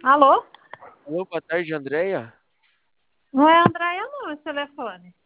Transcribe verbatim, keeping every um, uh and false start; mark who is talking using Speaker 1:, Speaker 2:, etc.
Speaker 1: Alô?
Speaker 2: Alô, boa tarde, Andréia.
Speaker 1: Não é a Andréia, não, esse telefone.